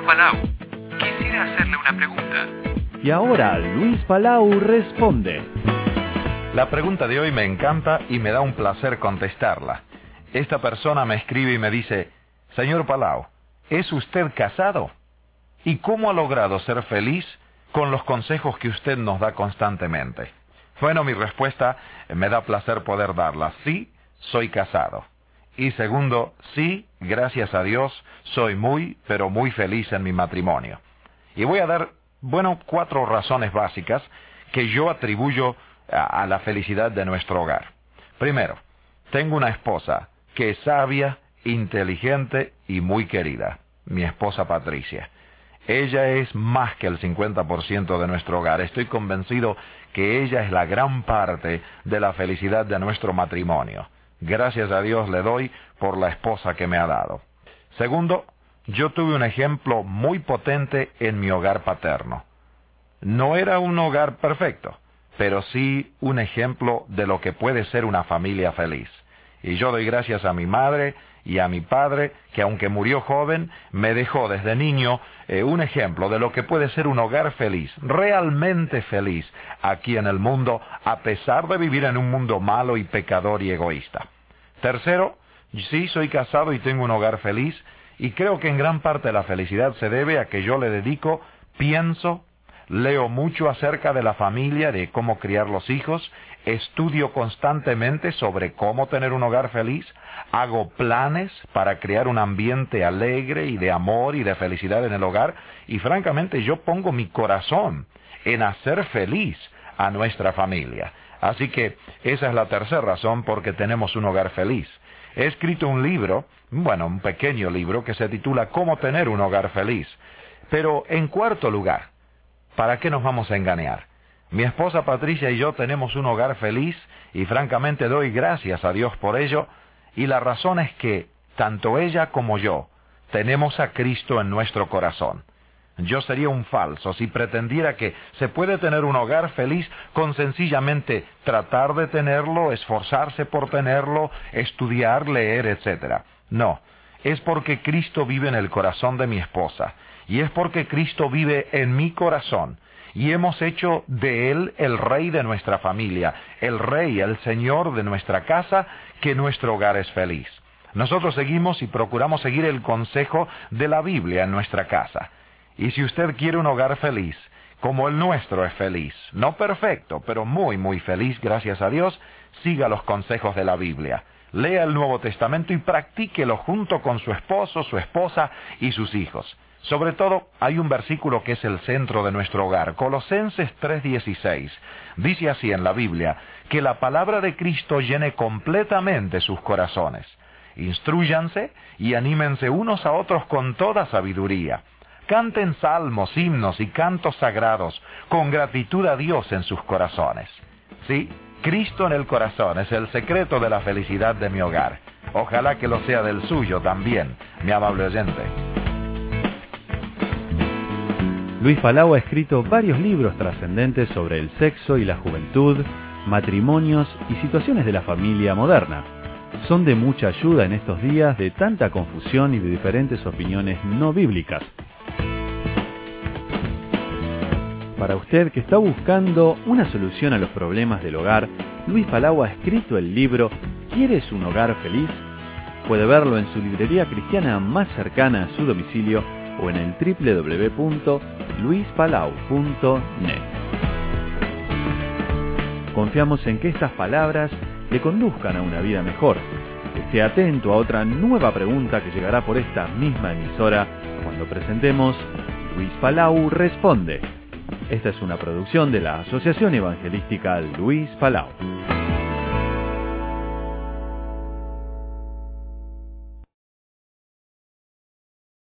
Palau. Quisiera hacerle una pregunta. Y ahora Luis Palau responde. La pregunta de hoy me encanta y me da un placer contestarla. Esta persona me escribe y me dice: Señor Palau, ¿es usted casado? ¿Y cómo ha logrado ser feliz con los consejos que usted nos da constantemente? Bueno, mi respuesta me da placer poder darla. Sí, soy casado. Y segundo, sí, gracias a Dios, soy muy, pero muy feliz en mi matrimonio. Y voy a dar, 4 razones básicas que yo atribuyo a la felicidad de nuestro hogar. Primero, tengo una esposa que es sabia, inteligente y muy querida, mi esposa Patricia. Ella es más que el 50% de nuestro hogar. Estoy convencido que ella es la gran parte de la felicidad de nuestro matrimonio. Gracias a Dios le doy por la esposa que me ha dado. Segundo, yo tuve un ejemplo muy potente en mi hogar paterno. No era un hogar perfecto, pero sí un ejemplo de lo que puede ser una familia feliz. Y yo doy gracias a mi madre y a mi padre, que aunque murió joven, me dejó desde niño un ejemplo de lo que puede ser un hogar feliz, realmente feliz, aquí en el mundo, a pesar de vivir en un mundo malo y pecador y egoísta. Tercero, sí, soy casado y tengo un hogar feliz, y creo que en gran parte la felicidad se debe a que yo le dedico, pienso, leo mucho acerca de la familia, de cómo criar los hijos, estudio constantemente sobre cómo tener un hogar feliz, hago planes para crear un ambiente alegre y de amor y de felicidad en el hogar, y francamente yo pongo mi corazón en hacer feliz a nuestra familia. Así que esa es la tercera razón por que tenemos un hogar feliz. He escrito un libro, un pequeño libro que se titula Cómo tener un hogar feliz. Pero en cuarto lugar, ¿para qué nos vamos a engañar? Mi esposa Patricia y yo tenemos un hogar feliz y francamente doy gracias a Dios por ello, y la razón es que tanto ella como yo tenemos a Cristo en nuestro corazón. Yo sería un falso si pretendiera que se puede tener un hogar feliz con sencillamente tratar de tenerlo, esforzarse por tenerlo, estudiar, leer, etc. No, es porque Cristo vive en el corazón de mi esposa, y es porque Cristo vive en mi corazón, y hemos hecho de Él el Rey de nuestra familia, el Rey, el Señor de nuestra casa, que nuestro hogar es feliz. Nosotros seguimos y procuramos seguir el consejo de la Biblia en nuestra casa. Y si usted quiere un hogar feliz, como el nuestro es feliz, no perfecto, pero muy, muy feliz, gracias a Dios, siga los consejos de la Biblia. Lea el Nuevo Testamento y practíquelo junto con su esposo, su esposa y sus hijos. Sobre todo, hay un versículo que es el centro de nuestro hogar. Colosenses 3:16. Dice así en la Biblia: que la palabra de Cristo llene completamente sus corazones. Instrúyanse y anímense unos a otros con toda sabiduría. Canten salmos, himnos y cantos sagrados con gratitud a Dios en sus corazones. Sí, Cristo en el corazón es el secreto de la felicidad de mi hogar. Ojalá que lo sea del suyo también, mi amable oyente. Luis Palau ha escrito varios libros trascendentes sobre el sexo y la juventud, matrimonios y situaciones de la familia moderna. Son de mucha ayuda en estos días de tanta confusión y de diferentes opiniones no bíblicas. Para usted que está buscando una solución a los problemas del hogar, Luis Palau ha escrito el libro ¿Quieres un hogar feliz? Puede verlo en su librería cristiana más cercana a su domicilio o en el www.luispalau.net. Confiamos en que estas palabras le conduzcan a una vida mejor. Esté atento a otra nueva pregunta que llegará por esta misma emisora cuando presentemos Luis Palau Responde. Esta es una producción de la Asociación Evangelística Luis Palau.